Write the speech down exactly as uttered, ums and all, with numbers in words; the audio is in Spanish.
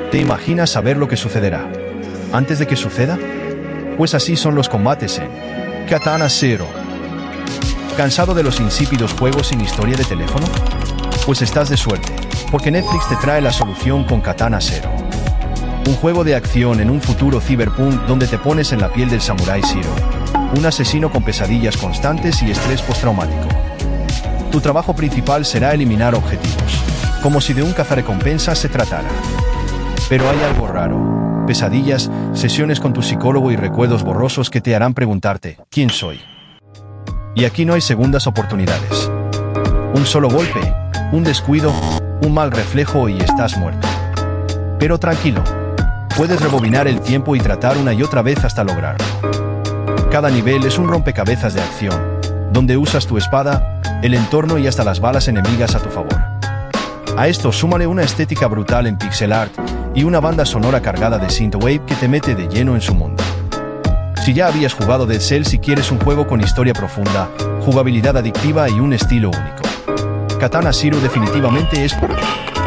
¿Te imaginas saber lo que sucederá antes de que suceda? Pues así son los combates en Katana Zero. ¿Cansado de los insípidos juegos sin historia de teléfono? Pues estás de suerte, porque Netflix te trae la solución con Katana Zero. Un juego de acción en un futuro cyberpunk donde te pones en la piel del Samurai Zero, un asesino con pesadillas constantes y estrés postraumático. Tu trabajo principal será eliminar objetivos, como si de un cazarrecompensas se tratara. Pero hay algo raro: pesadillas, sesiones con tu psicólogo y recuerdos borrosos que te harán preguntarte, ¿quién soy? Y aquí no hay segundas oportunidades. Un solo golpe, un descuido, un mal reflejo y estás muerto. Pero tranquilo, puedes rebobinar el tiempo y tratar una y otra vez hasta lograrlo. Cada nivel es un rompecabezas de acción, donde usas tu espada, el entorno y hasta las balas enemigas a tu favor. A esto súmale una estética brutal en pixel art y una banda sonora cargada de synthwave que te mete de lleno en su mundo. Si ya habías jugado Dead Cells y quieres un juego con historia profunda, jugabilidad adictiva y un estilo único, Katana Zero definitivamente es por ti.